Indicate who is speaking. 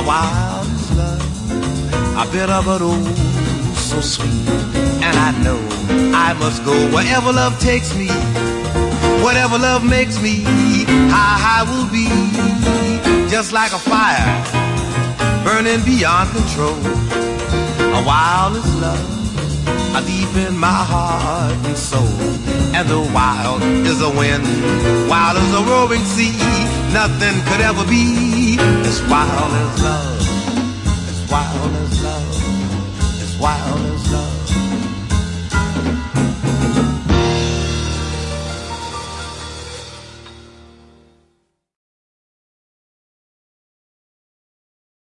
Speaker 1: wild as love, a bitter but oh so sweet. And I know I must go wherever love takes me, whatever love makes me, I will be just like a fire burning beyond control. A wild as love, a deep in my heart and soul. And the wild is a wind, wild as a roaring sea. Nothing could ever be as wild as love, as wild as love, as wild as love.